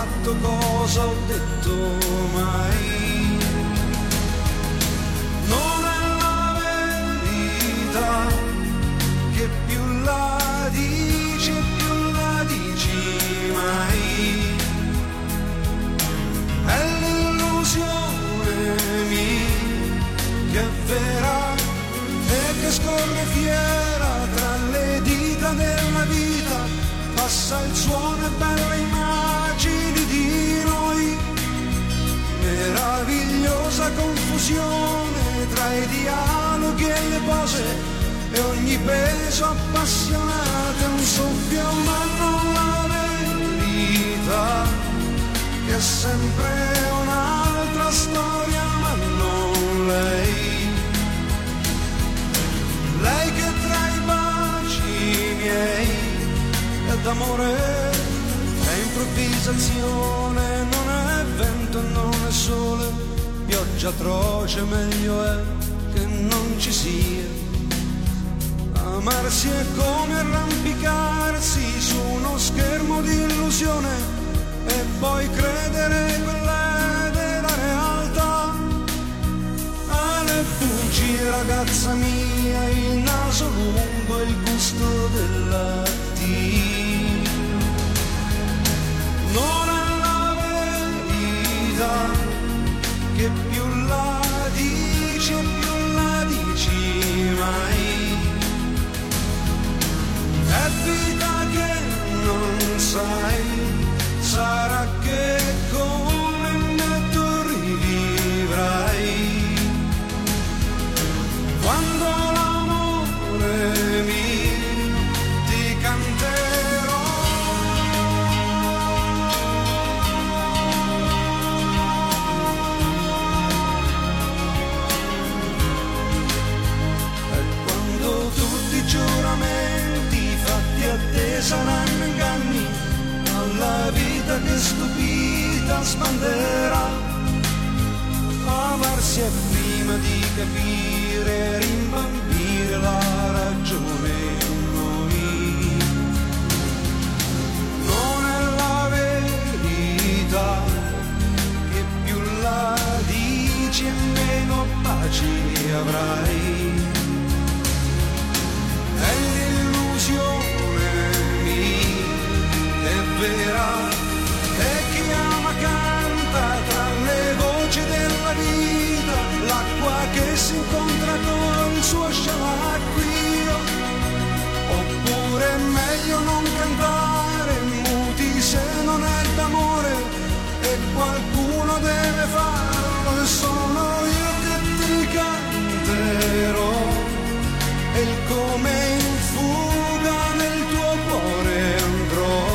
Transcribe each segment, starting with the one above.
fatto, cosa ho detto mai. Non è la verità che più la dici più la dici mai. È l'illusione mia che è vera e che scorre fiera tra le dita della vita. Passa il suono e belle immagini di noi, meravigliosa confusione tra i dialoghi e le pose, e ogni beso appassionato è un soffio, ma non la verità, che è sempre un'altra storia, ma non lei. Lei che tra i baci miei è d'amore, è improvvisazione, non è vento, non è sole, pioggia atroce, meglio è che non ci sia. Amarsi è come arrampicarsi su uno schermo di illusione e poi credere quella della realtà. Ale fuggi ragazza mia, il naso lungo e il gusto della tea. Non è la verità che più la dici e più la dici mai. È vita che non sai, sarà che come me tu rivivrai. Quando l'amore mio ti canterò. E quando tutti i giuramenti fatti a te saranno inganni, alla vita che stupita sbanderà. Amarsi è prima di capire, rimbambire la ragione in noi. Non è la verità che più la dici e meno paci avrai. È l'illusione mia, è vera, e chi ama canta tra le voci della vita, l'acqua che si incontra col suo sciacquio. Oppure è meglio non cantare muti se non è d'amore, e qualcuno deve farlo, e sono io che ti canterò. E il come in fuga nel tuo cuore andrò.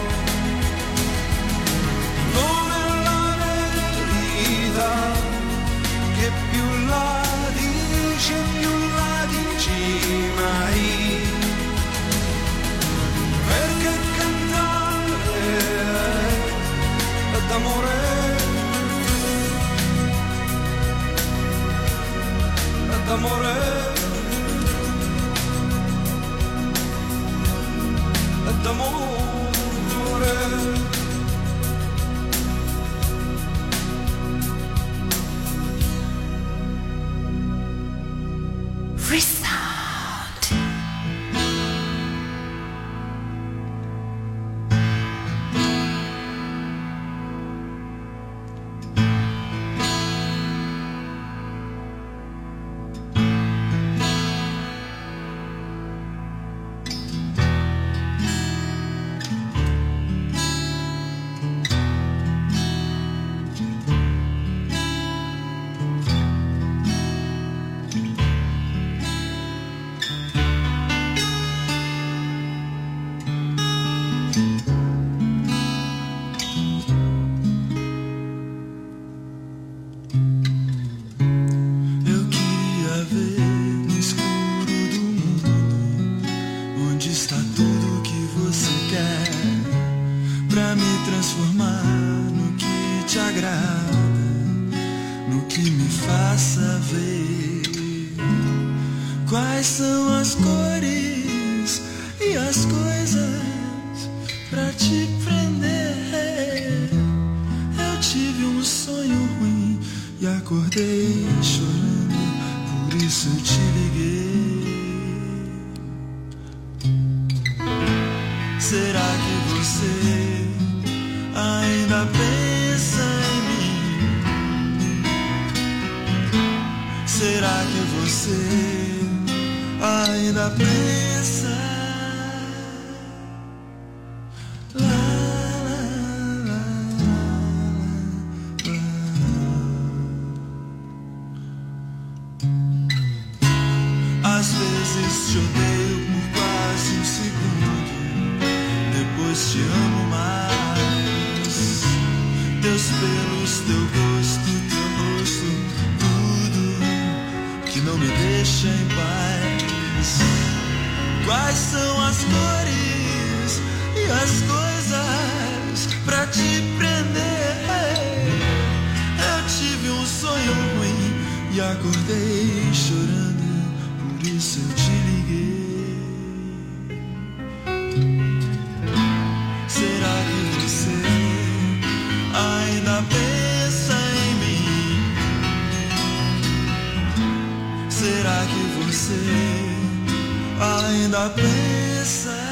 Non è la verità che più la dici e più la dici mai. Perché cantare è d'amore, è d'amore, è d'amore. Quais são as cores e as coisas pra te prender? acordei chorando, por isso eu te liguei. Será que você ainda pensa em mim? Será que você ainda pensa? Às vezes te odeio por quase um segundo, depois te amo mais. Teus pelos, teu gosto, teu rosto, tudo que não me deixa em paz. Quais são as cores e as coisas pra te prender? Eu tive um sonho ruim e acordei chorando, por isso eu te liguei. Será que você ainda pensa em mim? Será que você ainda pensa?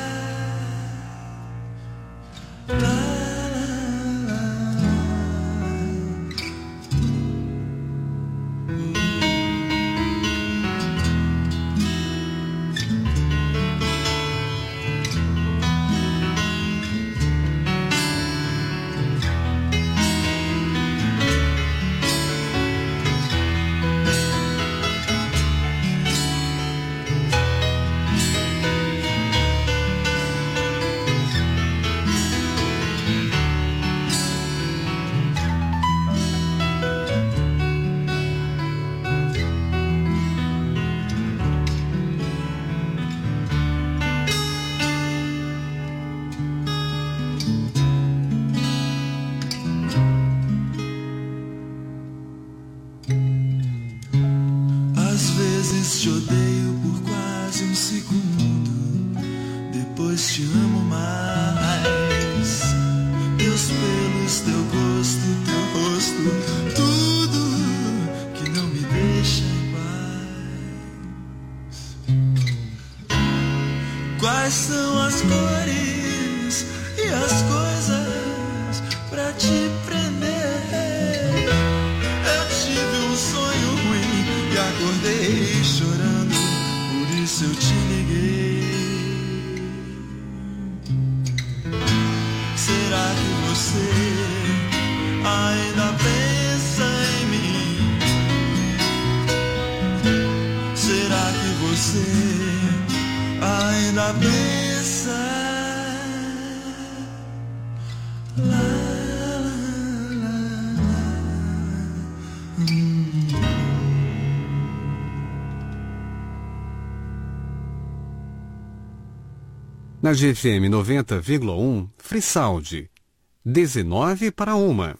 Te odeio por quase um segundo, depois te amo mais. Teus pelos, teu gosto, teu rosto, tudo que não me deixa em paz. Quais são as cores e as coisas pra te prender? Eu tive um sonho ruim e acordei chorando, por isso eu te liguei. Será que você ainda pensa em mim? Será que você ainda pensa? Na GFM 90,1, Frisaud, 19 para 1.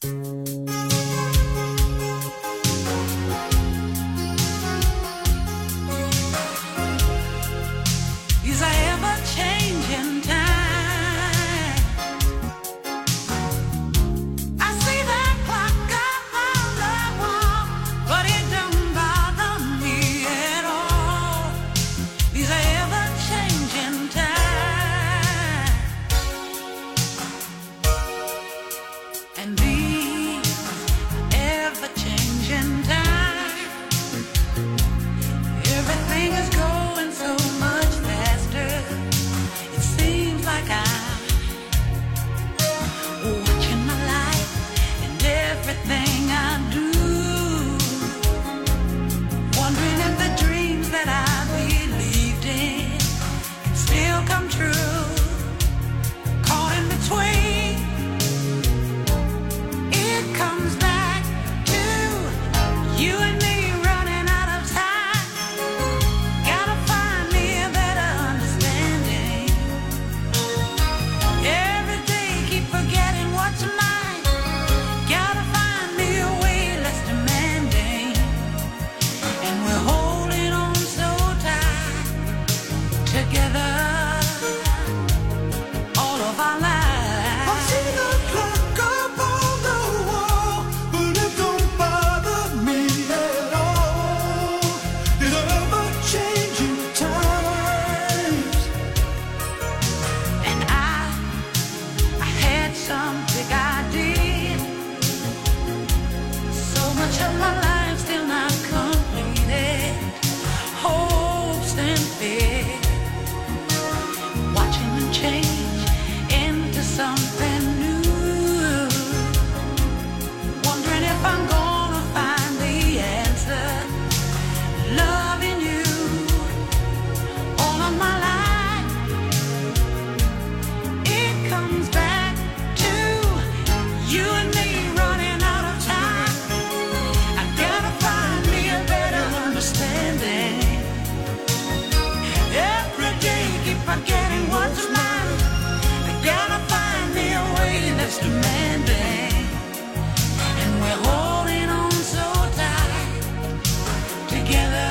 demanding, and we're holding on so tight together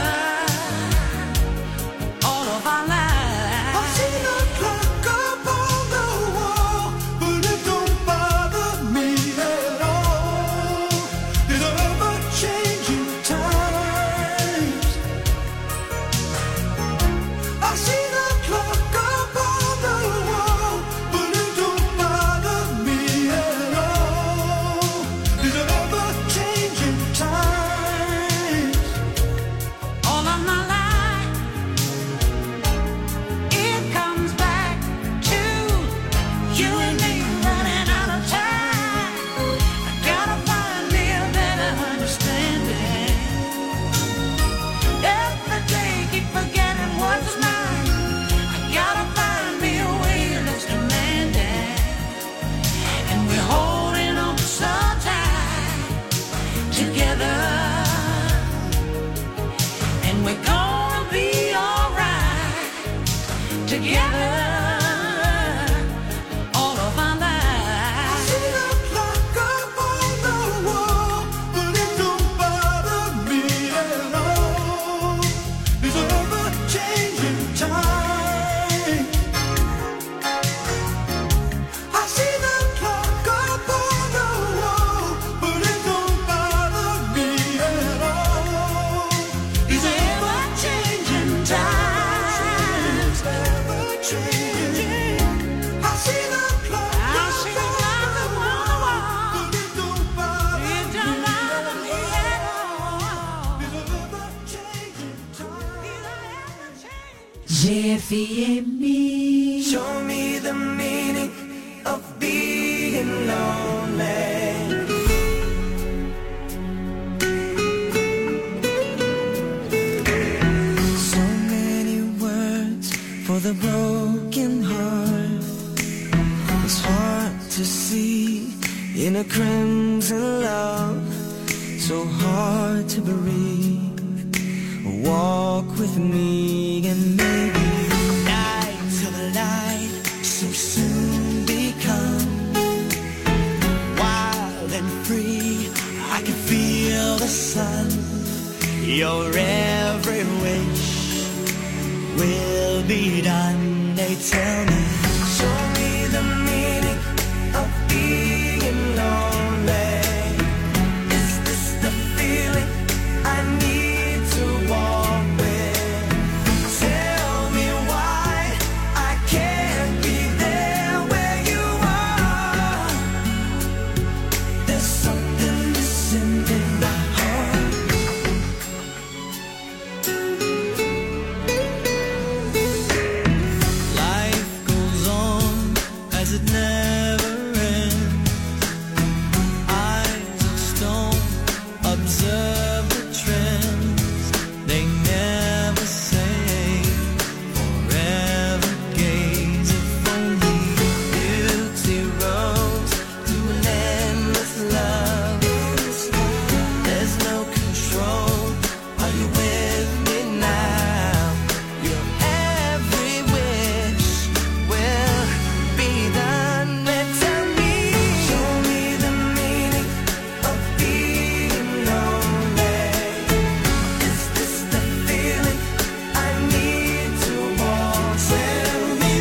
all of our lives. I've seen the clock up on the wall, but it don't bother me at all. These are ever-changing times. I see the clock up on the wall, but it don't bother me at all. These are ever-changing times. All of my life, it comes back to you and me running out of time. I gotta find me a better understanding. Every day keep forgetting what's mine. I gotta find me a way less demanding, and we're holding on so tight together. And we're gonna be alright together all of our I lives. see the clock up on the wall, but it don't bother me at all. These are ever-changing times. I see the clock up on the wall, but it don't bother me at all. These are ever-changing times. Ever-changing. I see the clock I see the clock up on the wall. but it don't bother It don't bother me at all. These are ever-changing times. These are ever-changing. GFM. Show me the meaning of being lonely. So many words for the broken heart. It's hard to see in a crimson love. So hard to breathe. Walk with me and maybe night till the light so soon become wild and free. I can feel the sun. Your every wish will be done. They tell me, show me the meaning of being lonely. Is this the feeling I need to walk with? Tell me why I can't be there where you are. There's something missing in my heart. Life goes on as it never ends. Eyes of stone observe the trends. They never say forever gaze. If only beauty rose to an endless love. There's no control. Are you with me now? Your every wish will be done. And tell me, show me the meaning of being lonely. Is this the feeling I need to walk? Tell me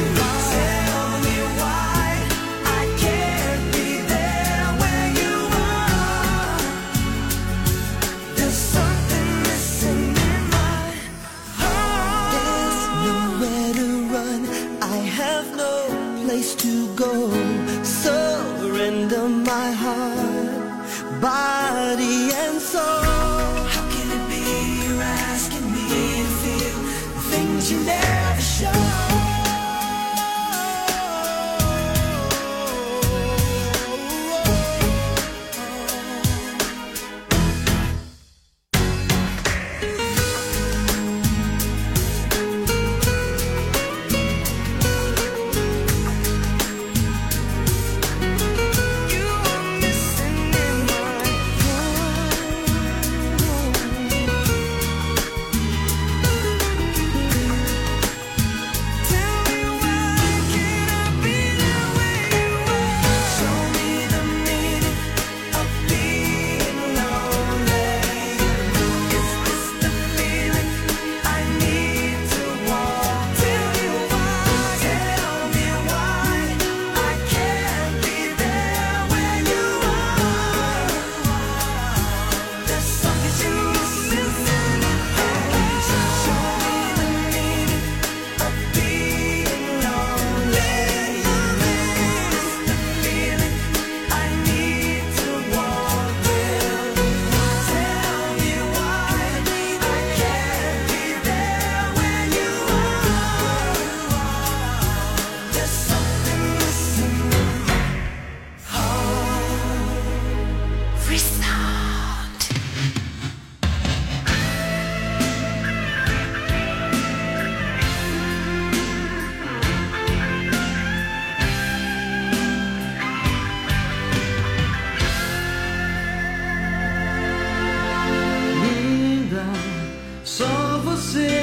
why I can't be there where you are. There's something missing in my heart. There's nowhere to run. I have no place to go. Surrender my heart, body and soul. How can it be you're asking me to feel the things you never show? You are missing in my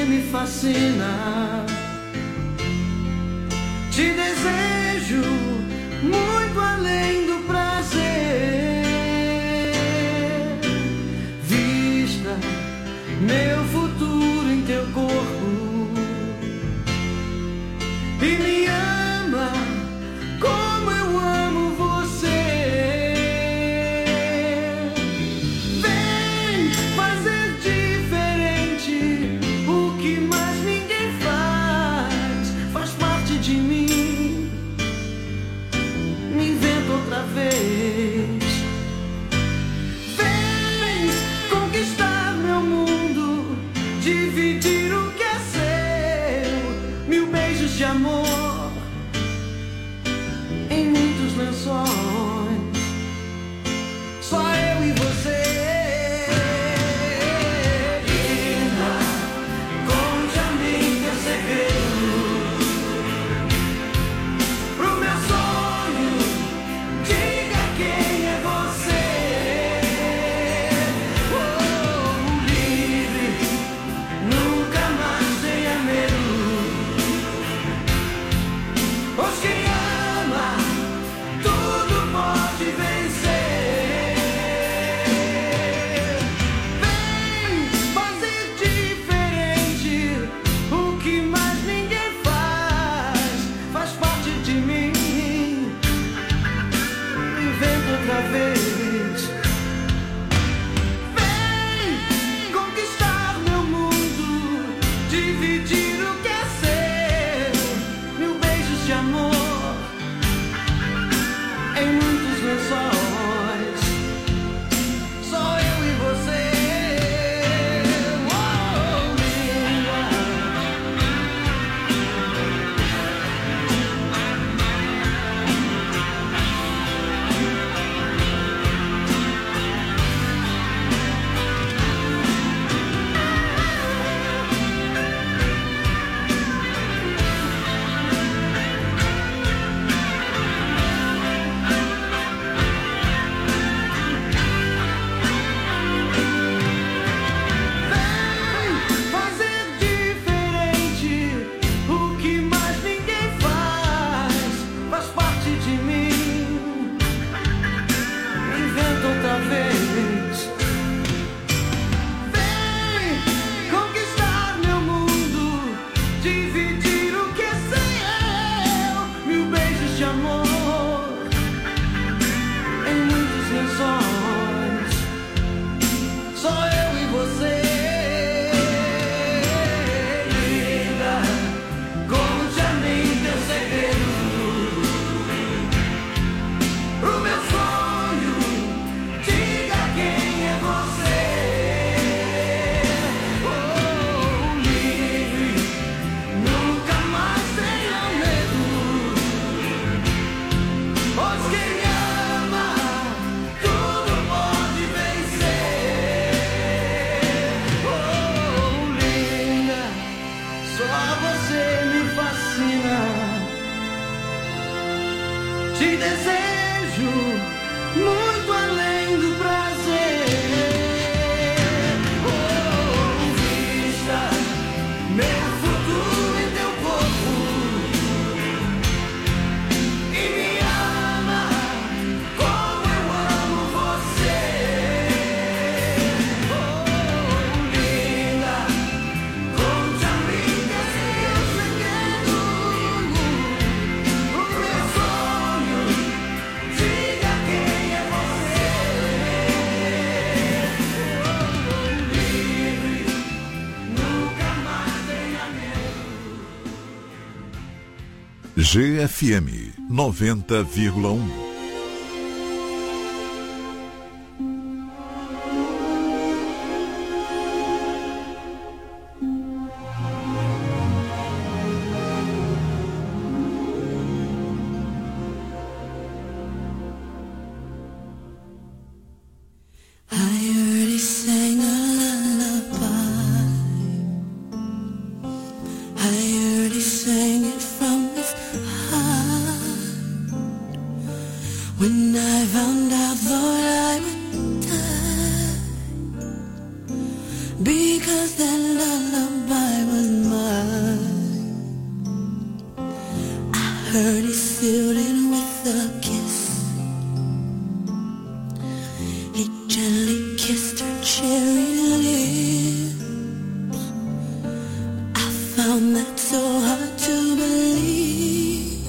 me fascina. Te desejo muito além do prazer. Vista meu futuro em teu corpo e me ama como eu amo você. Vem fazer diferente o que mais ninguém faz. Faz parte de mim. Me inventa outra vez. Vem conquistar meu mundo, dividir o que é seu. 1000 beijos de amor em muitos lençóis. Só eu e você. Linda, conte a mim teu segredo. Pro meu sonho, diga quem é você. Oh, livre, nunca mais tenha medo. Pois quem ama, tudo pode vencer. Vem fazer diferente o que mais ninguém faz. Faz parte de mim. Inventa outra vez. Vem conquistar meu mundo, dividir o que é seu. 1000 beijos de amor em muitos lençóis. Só eu e você. Oh, linda. Vem fazer diferente o que mais ninguém faz. Faz parte de mim. Inventa outra vez. Vem conquistar meu mundo, dividir o que é seu. 1000 beijos de amor em muitos lençóis. Só eu e você. Linda, conte a mim teu segredo. Pro meu sonho, diga quem é você. Oh, livre, nunca mais tenha medo. Pois quem ama, tudo pode vencer. Oh, linda, só você me fascina. Te desejo muito além do prazer. Oh, vista meu futuro em teu corpo e me ama como eu amo você. Oh, linda, conte a mim teu segredo. O meu sonho, diga quem é você. Oh, livre, nunca mais tenha medo. GFM 90,1. I already sang a lullaby. I already sang it from his heart. When I found out, thought I would die, because that lullaby was He gently kissed her cherry lips. I found that so hard to believe,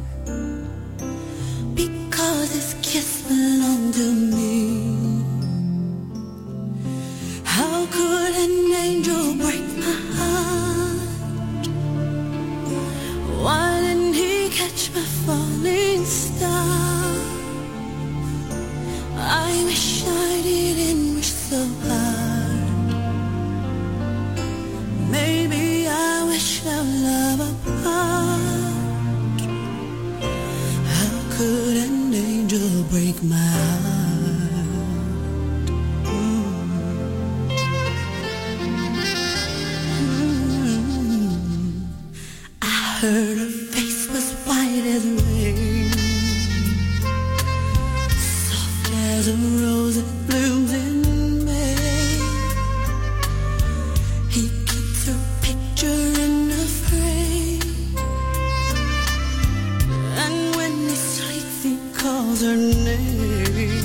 because his kiss belonged to me. How could an angel break my heart? Why didn't he catch my falling star? I wish I didn't wish so hard. Maybe I wish our love apart. How could an angel break my heart? I heard her face was white as rain, soft as a rose that blooms in May. He keeps her picture in a frame, and when he sleeps he calls her name.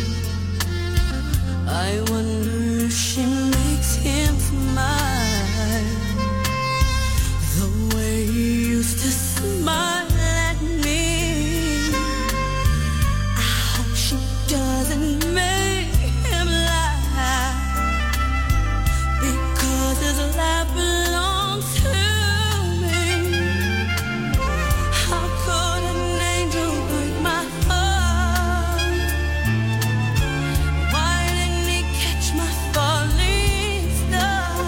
I wonder if she makes him smile the way he used to smile at me. I hope she doesn't make him laugh, because his laugh belongs to me. How could an angel break my heart? Why didn't he catch my falling star?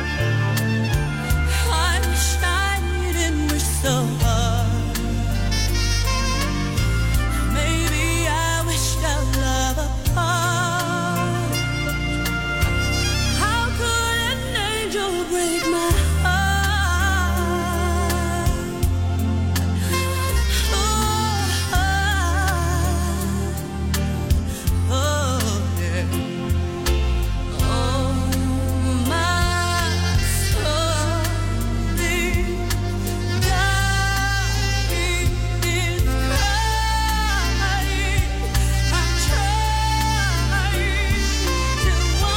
I wish I didn't wish so hard. Maybe I wished our love apart. How could an angel break my heart? Oh, yeah. Oh, my soul deep down is crying. I'm trying to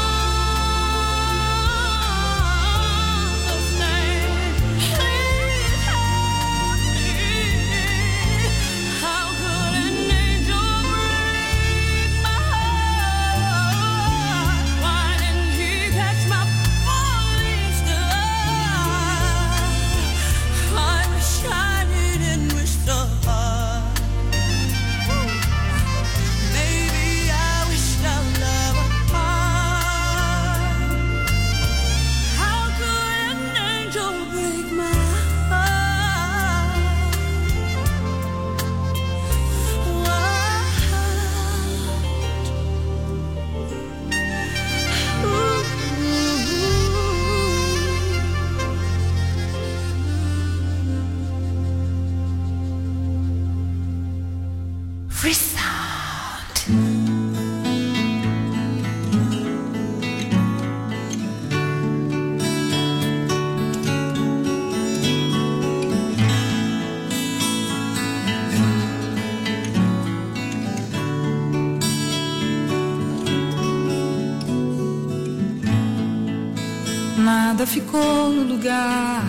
understand. Please help me. How could an angel break my heart? Why didn't he catch my falling star? I wish I didn't wish so hard. Maybe I wished our love apart. How could an angel break my heart? Free sound. Nada ficou no lugar.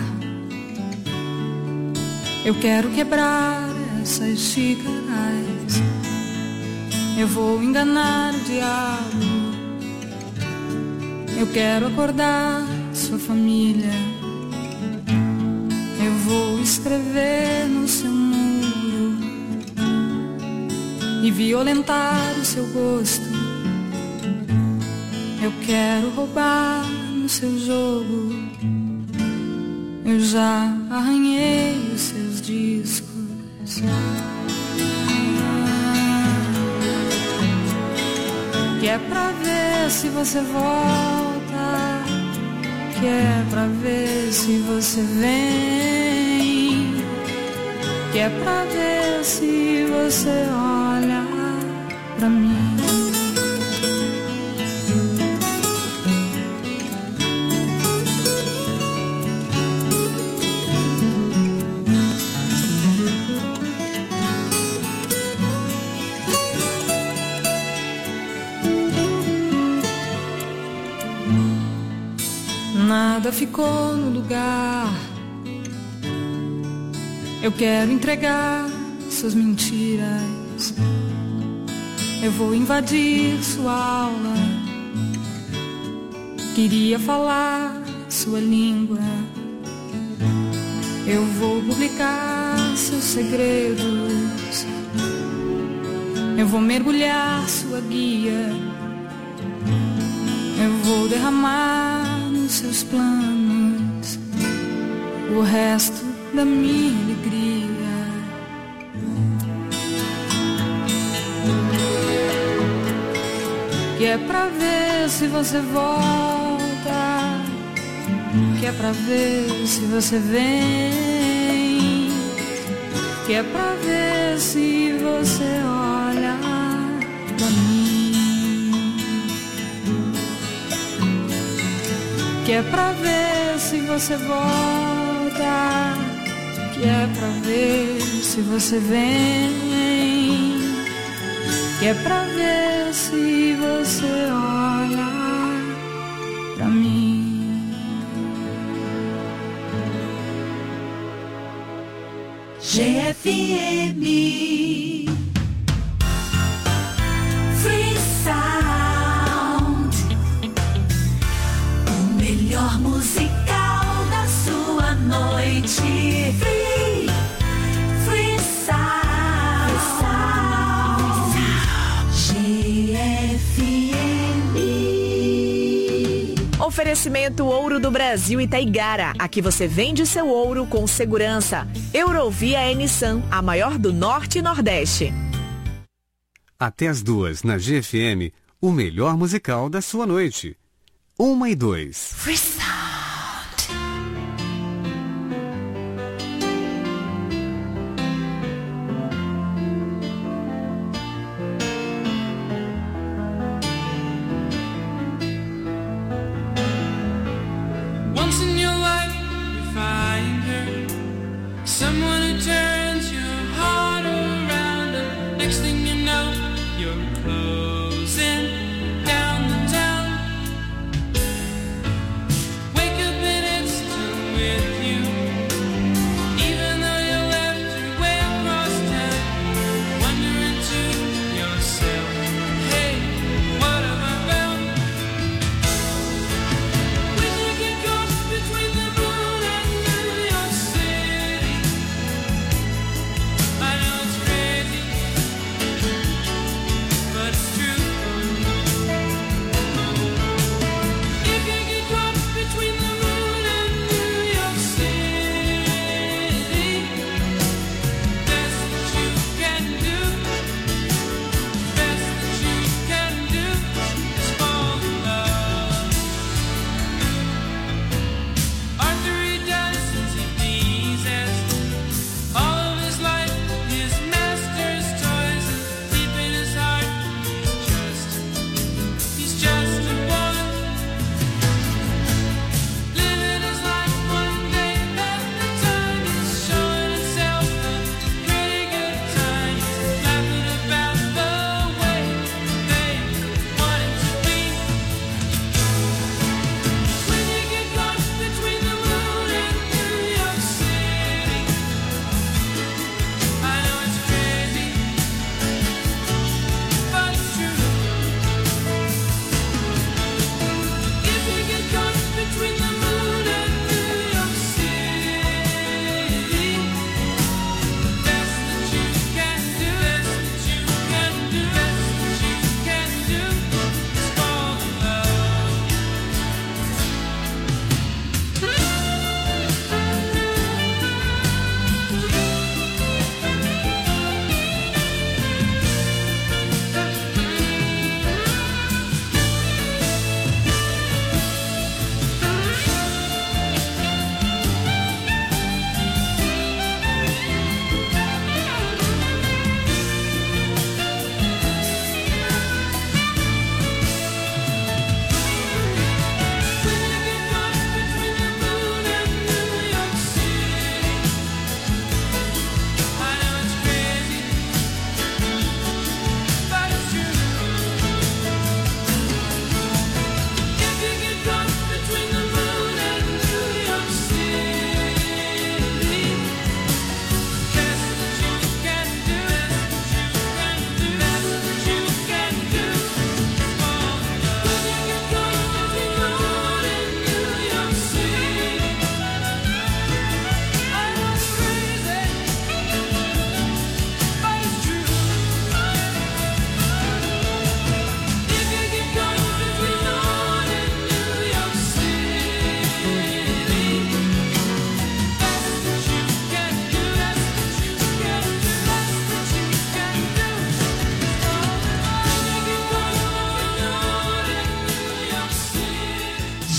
Eu quero quebrar essas xícaras. Eu vou enganar o diabo. Eu quero acordar sua família. Eu vou escrever no seu muro e violentar o seu gosto. Eu quero roubar no seu jogo. Eu já arranhei os seus discos. Que é pra ver se você volta, que é pra ver se você vem, que é pra ver se você olha pra mim. nada ficou no lugar. Eu quero entregar suas mentiras. Eu vou invadir sua aula. Queria falar sua língua. Eu vou publicar seus segredos. Eu vou mergulhar sua guia. Eu vou derramar nos seus planos o resto da minha alegria. Que é pra ver se você volta, que é pra ver se você vem, que é pra ver se você olha pra mim, que é pra ver se você volta, que é pra ver se você vem, que é pra ver se você olha pra mim. GFM Free Sound, o melhor musical da sua noite. Free Sound, GFM. Oferecimento Ouro do Brasil e Taigara. Aqui você vende seu ouro com segurança. Eurovia Nissan, a maior do Norte e Nordeste. Até as 2 na GFM, o melhor musical da sua noite. 1 e 2. Free Sound. Once in your life you find her, someone who turns your heart around, and next thing you know you're closing down the town. Wake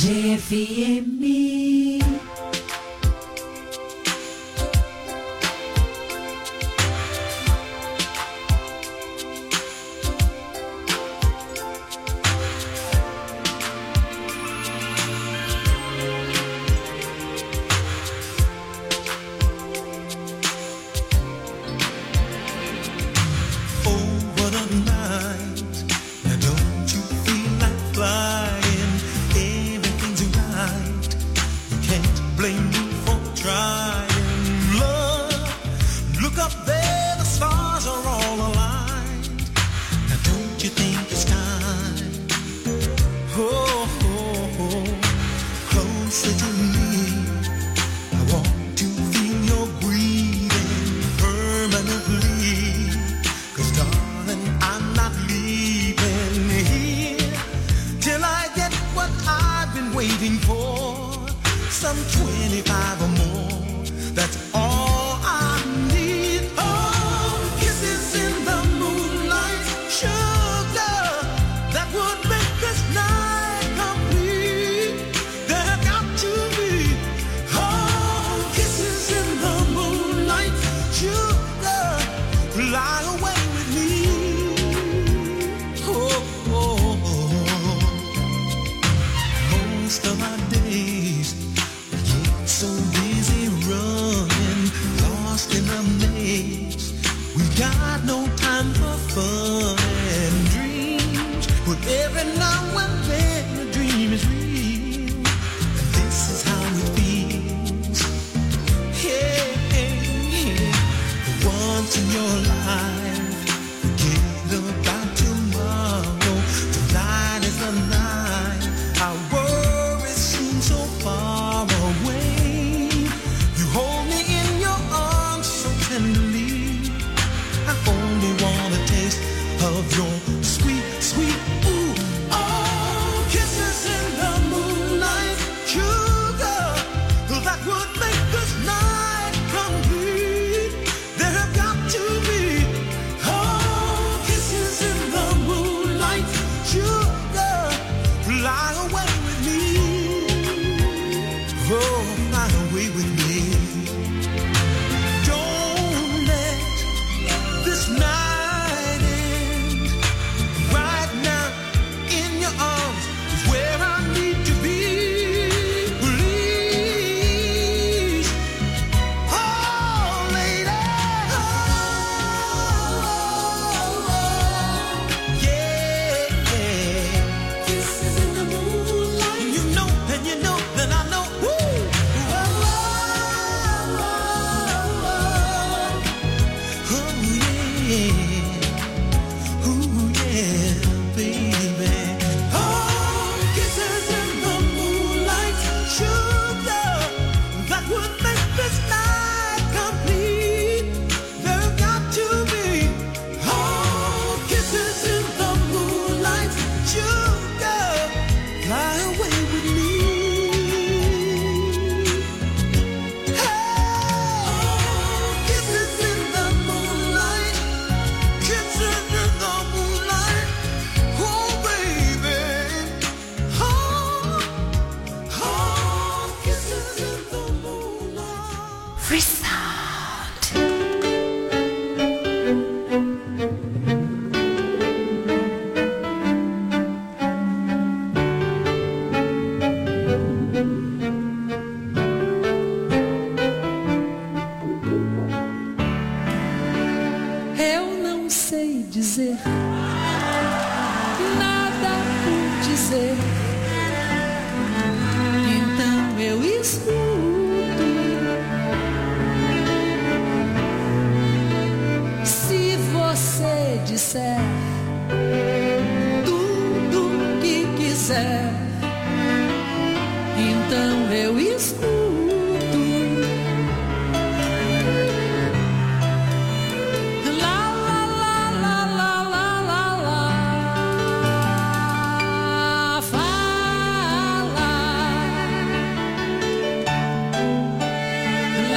GFM.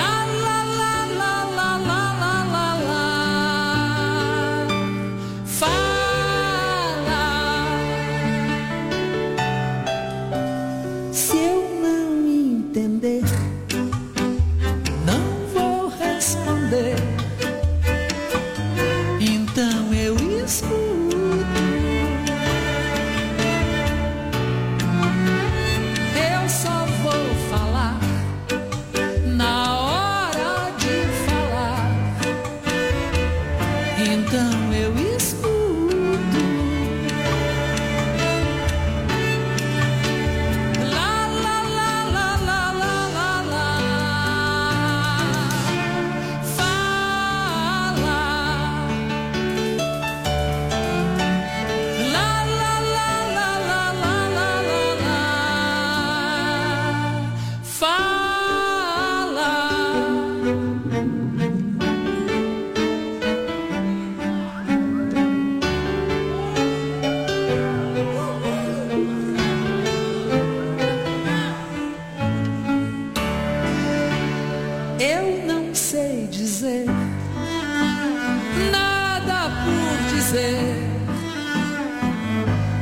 Fala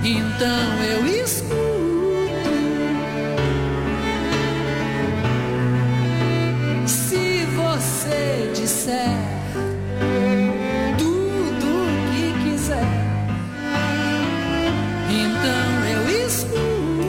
Então eu escuto. Se você disser tudo o que quiser, então eu escuto.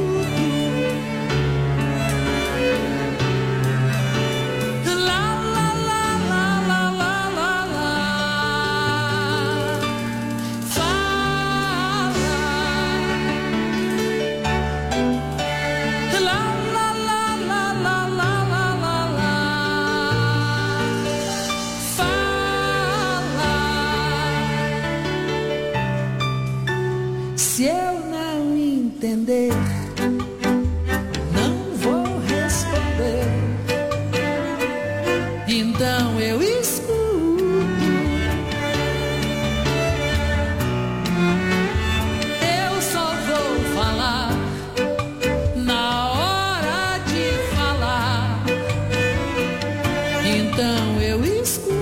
Se eu não entender, não vou responder. Então eu escuto. Eu só vou falar na hora de falar. Então eu escuto.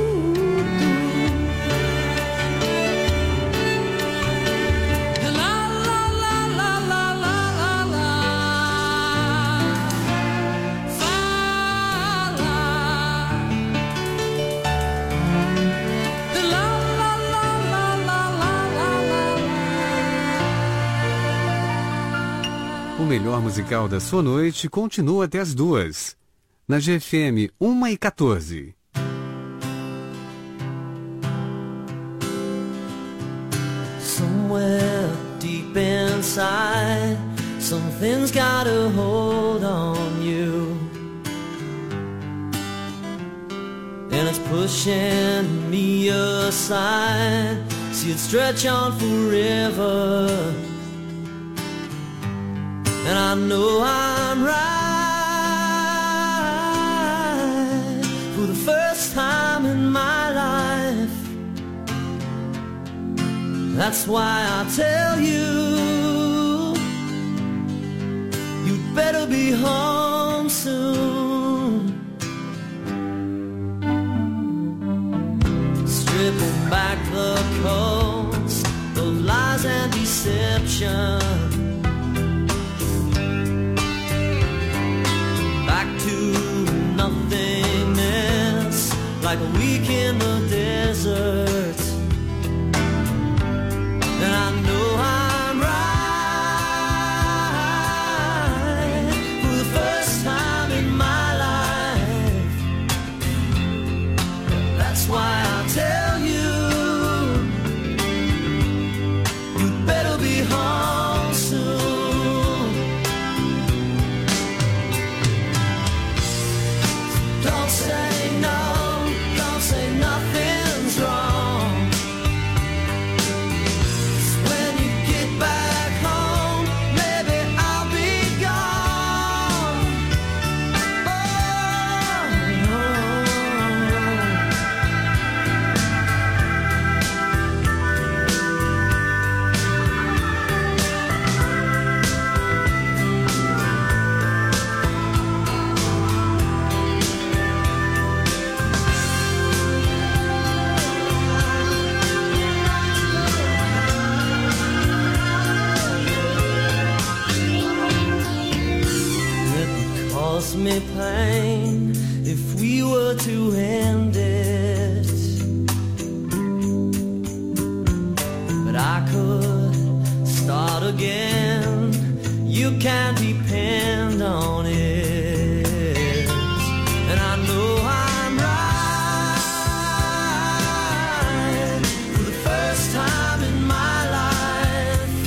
O melhor musical da sua noite continua até as 2. Na GFM 1h14. Somewhere deep inside, something's got a hold on you, and it's pushing me aside. See it stretch on forever, and I know I'm right. For the first time in my life, that's why I tell you, you'd better be home soon. Stripping back the coats of lies and deception, nothingness, like a week in the desert. And I know I'm right. For the first time in my life, that's why I tell you, you'd better be home soon. Don't say no, don't say nothing's wrong. When you get back home, maybe I'll be gone. Oh, no. It would cause me pain if we were to end it, but I could start again. You can depend on it, and I know I'm right. For the first time in my life,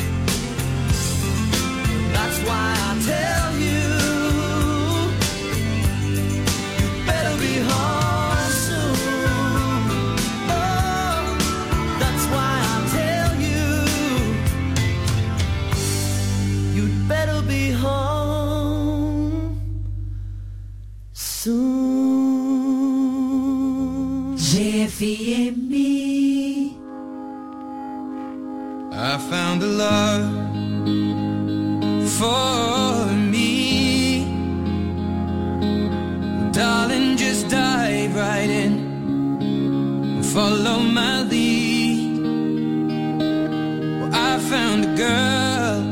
that's why I tell you, you better be home soon. Oh, that's why I tell you, you'd better be home soon. GFM. I found a love for me. Darling, just dive right in and follow my lead. Well, I found a girl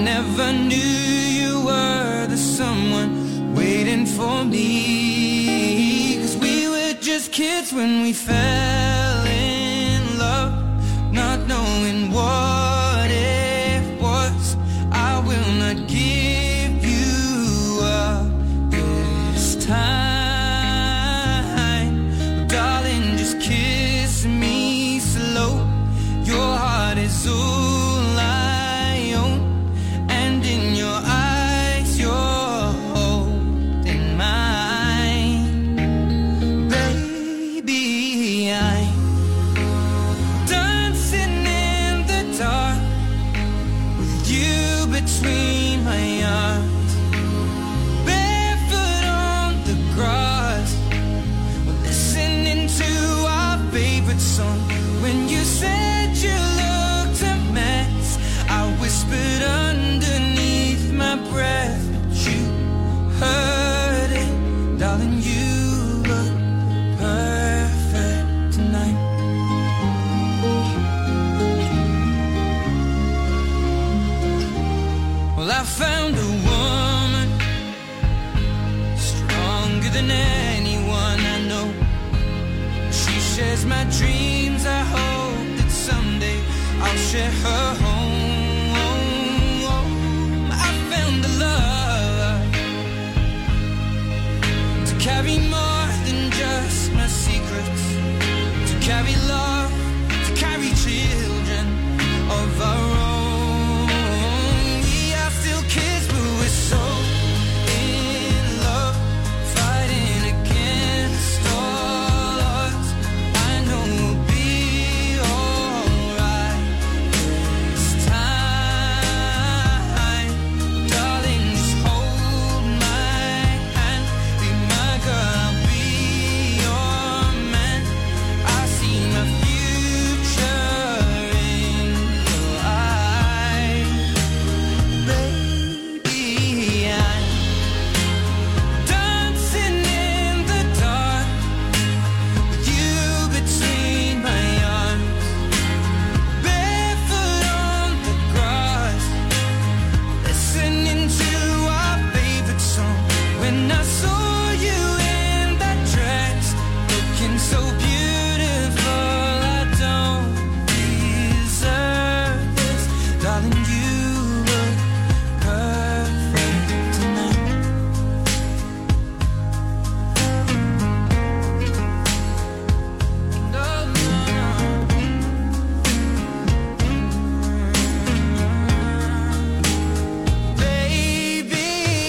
never knew you were the someone waiting for me. 'Cause we were just kids when we fell in love, not knowing what it was. I will not give you up this time, darling, just kiss me slow. Your heart is all I own, and in your eyes you're holding mine. Baby, I'm dancing in the dark with you between my arms, barefoot on the grass, listening to our favorite song. When you said you looked a mess, I whispered underneath my breath, but you heard it. Darling, you look perfect tonight. Well, I found a woman stronger than anyone I know. She shares my dreams. I hope that someday I'll share her home. I found a love to carry more than just my secrets, to carry love, to carry children of our own. We are still kids, but we're so in love, fighting against all odds. I know we'll be alright this time. Darling, just hold my hand, be my girl, I'll be your man. I see my future in your eyes. Baby, I'm dancing in the dark with you between my arms, barefoot on the grass, listening to our favorite song. When I saw you in that dress, looking so beautiful, I don't deserve this. Darling, you look perfect tonight. No, no, no. Baby,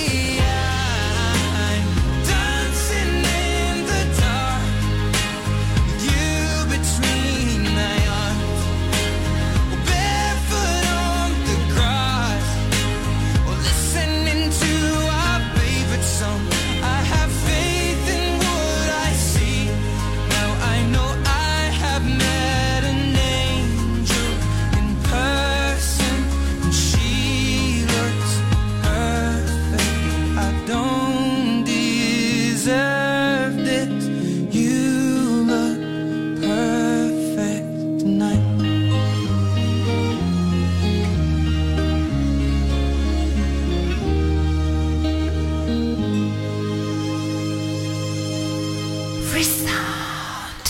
I'm dancing in the dark with you between my arms, barefoot on the grass, or listening to our favorite song. I have faith in what I see. Now I know I have met an angel in person, and she looks perfect. I don't deserve this. You look perfect tonight. Resound.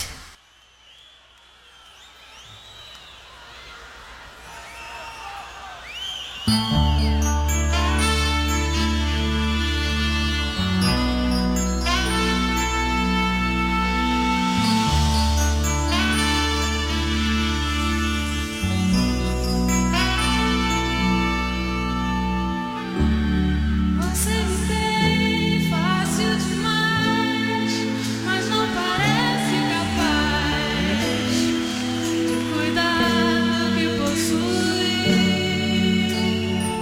Você me tem fácil demais, mas não parece capaz de cuidar do que possui.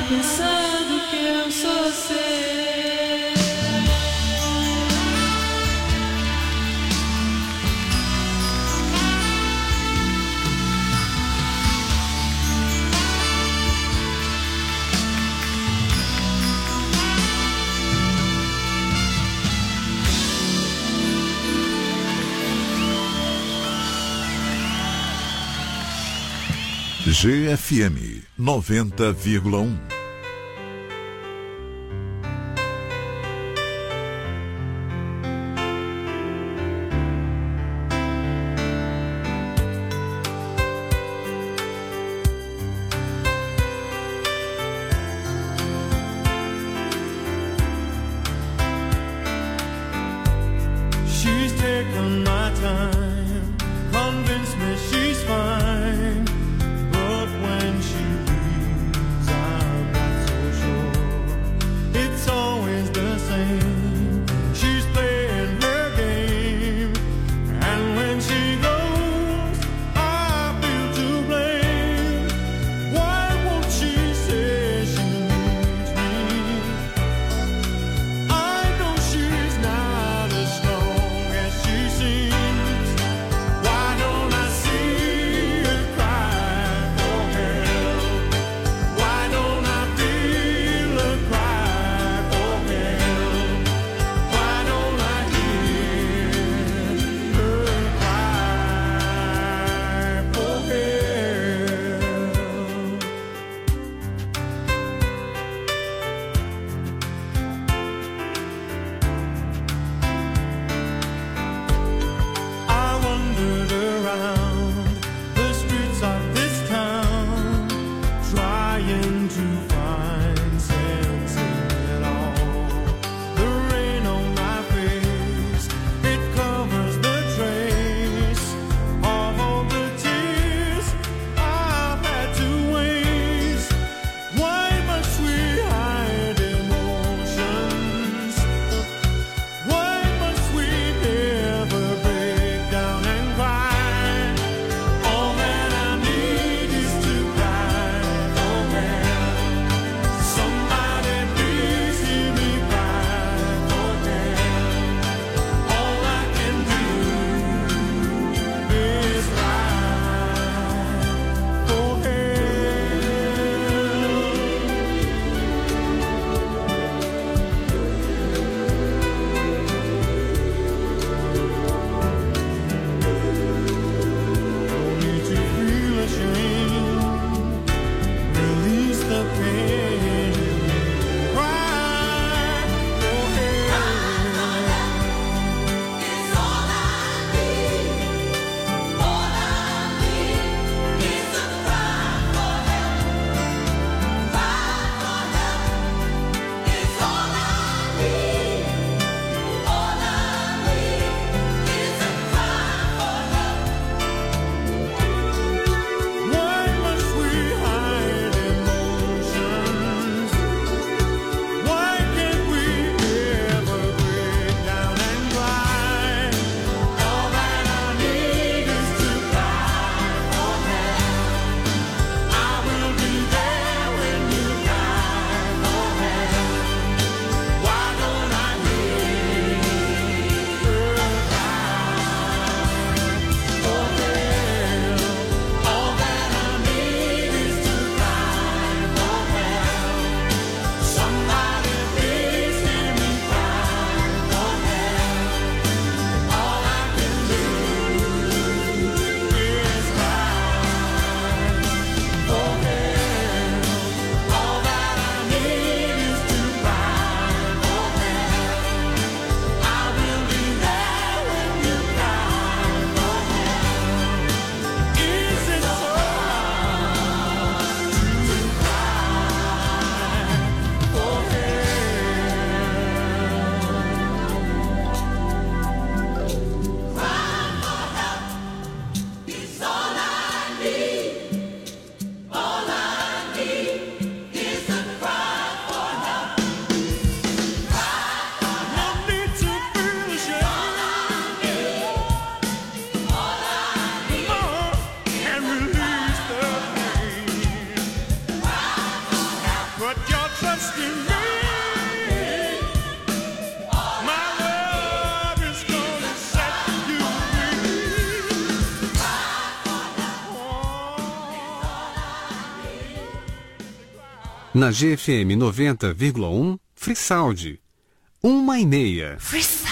pensando que eu sou seu. GFM 90,1. She's taken my time, convinced me she's fine, but when she leaves I'm not so sure. It's always the same, she's playing her game, and when she goes I feel to blame. Why won't she say she needs me? I know she's not as strong as she seems. Why don't I see asking me. My love is gonna set you free. Na GFM 90,1, Free Sound. 1h30. Free Sound.